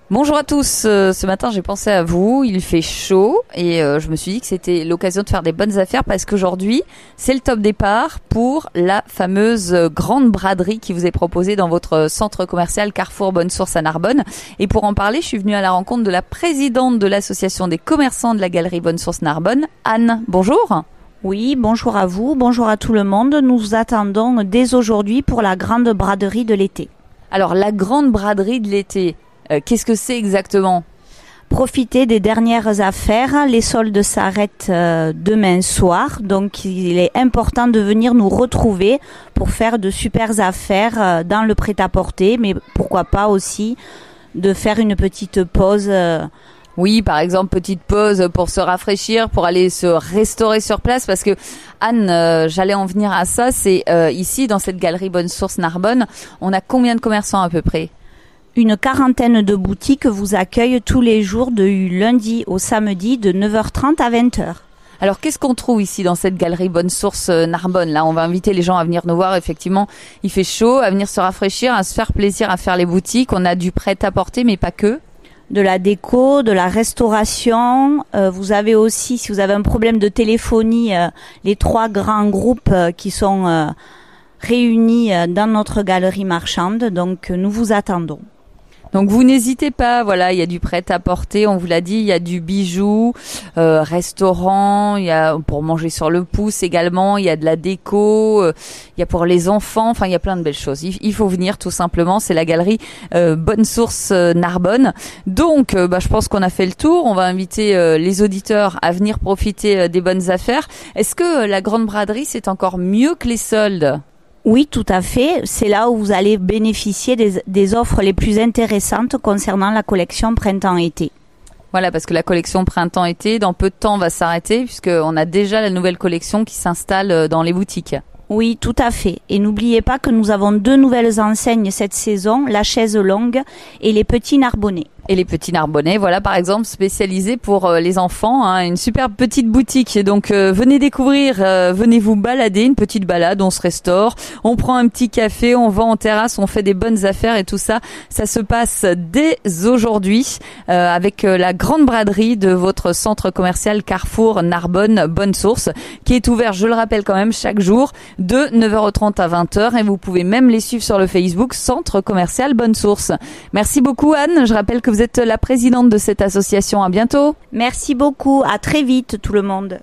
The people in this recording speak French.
Bonjour à tous, ce matin j'ai pensé à vous, il fait chaud et je me suis dit que c'était l'occasion de faire des bonnes affaires parce qu'aujourd'hui c'est le top départ pour la fameuse grande braderie qui vous est proposée dans votre centre commercial Carrefour Bonne Source à Narbonne. Et pour en parler, je suis venue à la rencontre de la présidente de l'association des commerçants de la galerie Bonne Source Narbonne, Anne. Bonjour. Oui, bonjour à vous, bonjour à tout le monde. Nous vous attendons dès aujourd'hui pour la grande braderie de l'été. Alors la grande braderie de l'été, qu'est-ce que c'est exactement ? Profitez des dernières affaires. Les soldes s'arrêtent demain soir. Donc, il est important de venir nous retrouver pour faire de super affaires dans le prêt-à-porter. Mais pourquoi pas aussi de faire une petite pause. Oui, par exemple, petite pause pour se rafraîchir, pour aller se restaurer sur place. Parce que, Anne, j'allais en venir à ça. C'est ici, dans cette galerie Bonne Source Narbonne, on a combien de commerçants à peu près ? Une quarantaine de boutiques vous accueillent tous les jours du lundi au samedi de 9h30 à 20h. Alors, qu'est-ce qu'on trouve ici dans cette galerie Bonne Source Narbonne ? Là, on va inviter les gens à venir nous voir. Effectivement, il fait chaud, à venir se rafraîchir, à se faire plaisir, à faire les boutiques. On a du prêt-à-porter, mais pas que. De la déco, de la restauration. Vous avez aussi, si vous avez un problème de téléphonie, les 3 grands groupes qui sont réunis dans notre galerie marchande. Donc, nous vous attendons. Donc vous n'hésitez pas, voilà, il y a du prêt-à-porter, on vous l'a dit, il y a du bijou, restaurant, il y a pour manger sur le pouce également, il y a de la déco, il y a pour les enfants, enfin il y a plein de belles choses. Il faut venir tout simplement, c'est la galerie Bonne Source Narbonne. Donc je pense qu'on a fait le tour, on va inviter les auditeurs à venir profiter des bonnes affaires. Est-ce que la grande braderie c'est encore mieux que les soldes ? Oui, tout à fait. C'est là où vous allez bénéficier des offres les plus intéressantes concernant la collection printemps-été. Voilà, parce que la collection printemps-été, dans peu de temps, va s'arrêter puisqu'on a déjà la nouvelle collection qui s'installe dans les boutiques. Oui, tout à fait. Et n'oubliez pas que nous avons 2 nouvelles enseignes cette saison, la chaise longue et les petits narbonnais. Et les petits narbonnais, voilà par exemple spécialisés pour les enfants, hein, une superbe petite boutique. Donc venez découvrir, venez vous balader, une petite balade, on se restaure, on prend un petit café, on va en terrasse, on fait des bonnes affaires et tout ça, ça se passe dès aujourd'hui avec la grande braderie de votre centre commercial Carrefour Narbonne Bonne Source qui est ouvert, je le rappelle quand même, chaque jour de 9h30 à 20h et vous pouvez même les suivre sur le Facebook Centre commercial Bonne Source. Merci beaucoup Anne, je rappelle que vous êtes la présidente de cette association. À bientôt. Merci beaucoup. À très vite tout le monde.